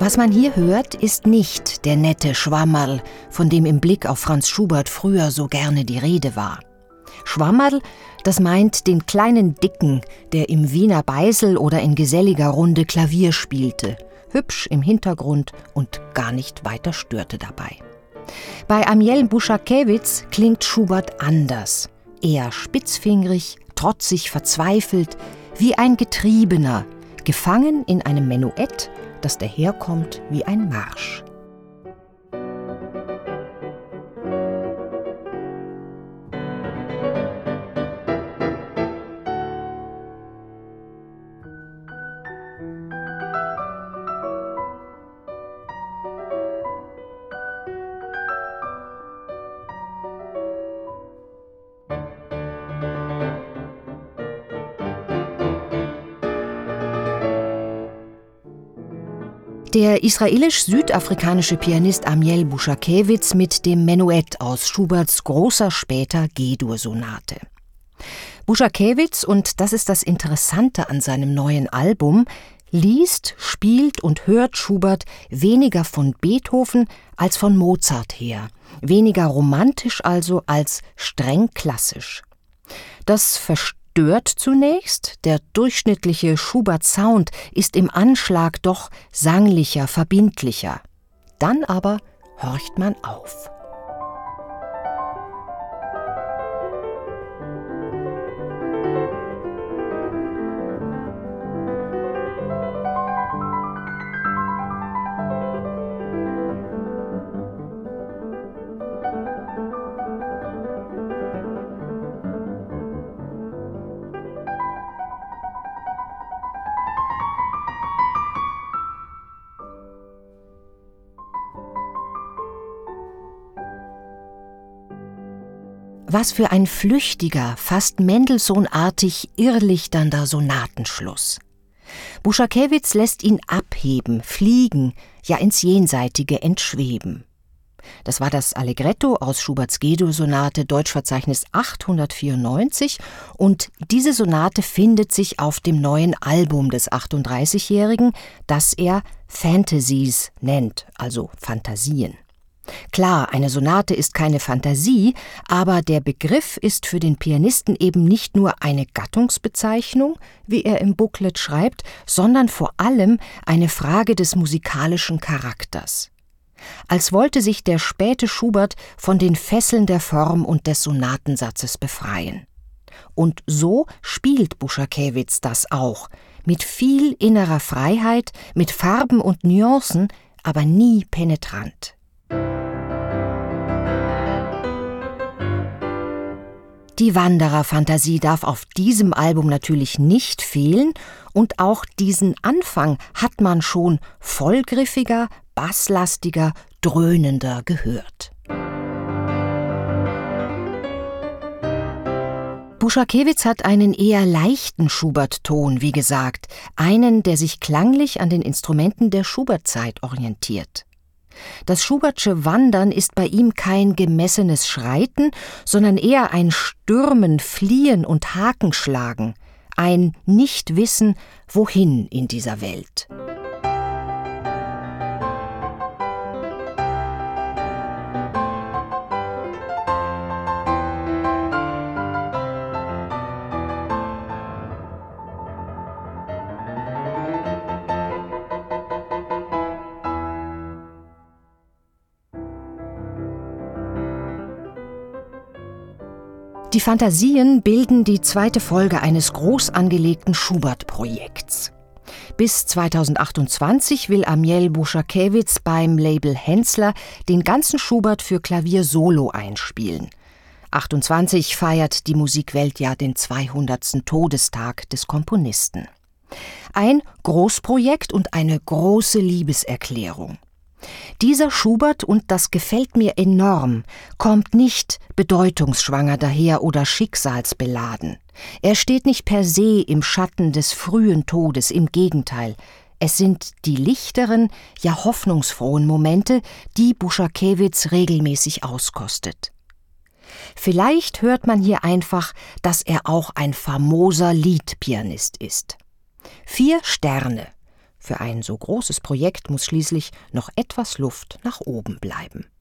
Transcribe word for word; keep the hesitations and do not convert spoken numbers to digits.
Was man hier hört, ist nicht der nette Schwammerl, von dem im Blick auf Franz Schubert früher so gerne die Rede war. Schwammerl, das meint den kleinen Dicken, der im Wiener Beisel oder in geselliger Runde Klavier spielte, hübsch im Hintergrund und gar nicht weiter störte dabei. Bei Amiel Buschakewitz klingt Schubert anders, eher spitzfingrig, trotzig, verzweifelt, wie ein Getriebener, gefangen in einem Menuett, das daherkommt wie ein Marsch. Der israelisch-südafrikanische Pianist Amiel Buschakewitz mit dem Menuett aus Schuberts großer später G-Dur-Sonate. Buschakewitz, und das ist das Interessante an seinem neuen Album, liest, spielt und hört Schubert weniger von Beethoven als von Mozart her, weniger romantisch also als streng klassisch. Das versteht Stört zunächst, der durchschnittliche Schubert-Sound ist im Anschlag doch sanglicher, verbindlicher. Dann aber horcht man auf. Was für ein flüchtiger, fast Mendelssohnartig irrlichternder Sonatenschluss. Buschakewitz lässt ihn abheben, fliegen, ja ins Jenseitige entschweben. Das war das Allegretto aus Schuberts G-Dur-Sonate, Deutschverzeichnis achthundertvierundneunzig, und diese Sonate findet sich auf dem neuen Album des achtunddreißigjährigen, das er Fantasies nennt, also Fantasien. Klar, eine Sonate ist keine Fantasie, aber der Begriff ist für den Pianisten eben nicht nur eine Gattungsbezeichnung, wie er im Booklet schreibt, sondern vor allem eine Frage des musikalischen Charakters. Als wollte sich der späte Schubert von den Fesseln der Form und des Sonatensatzes befreien. Und so spielt Buschakewitz das auch, mit viel innerer Freiheit, mit Farben und Nuancen, aber nie penetrant. Die Wanderer-Fantasie darf auf diesem Album natürlich nicht fehlen, und auch diesen Anfang hat man schon vollgriffiger, basslastiger, dröhnender gehört. Buschakewitz hat einen eher leichten Schubert-Ton, wie gesagt, einen, der sich klanglich an den Instrumenten der Schubert-Zeit orientiert. Das Schubertsche Wandern ist bei ihm kein gemessenes Schreiten, sondern eher ein Stürmen, Fliehen und Hakenschlagen, ein Nichtwissen, wohin in dieser Welt. Die Fantasien bilden die zweite Folge eines groß angelegten Schubert-Projekts. Bis zweitausendachtundzwanzig will Amiel Buschakewitz beim Label Hensler den ganzen Schubert für Klavier solo einspielen. achtundzwanzig feiert die Musikwelt ja den zweihundertsten Todestag des Komponisten. Ein Großprojekt und eine große Liebeserklärung. Dieser Schubert, und das gefällt mir enorm, kommt nicht bedeutungsschwanger daher oder schicksalsbeladen. Er steht nicht per se im Schatten des frühen Todes, im Gegenteil. Es sind die lichteren, ja hoffnungsfrohen Momente, die Buschakewitz regelmäßig auskostet. Vielleicht hört man hier einfach, dass er auch ein famoser Liedpianist ist. Vier Sterne. Für ein so großes Projekt muss schließlich noch etwas Luft nach oben bleiben.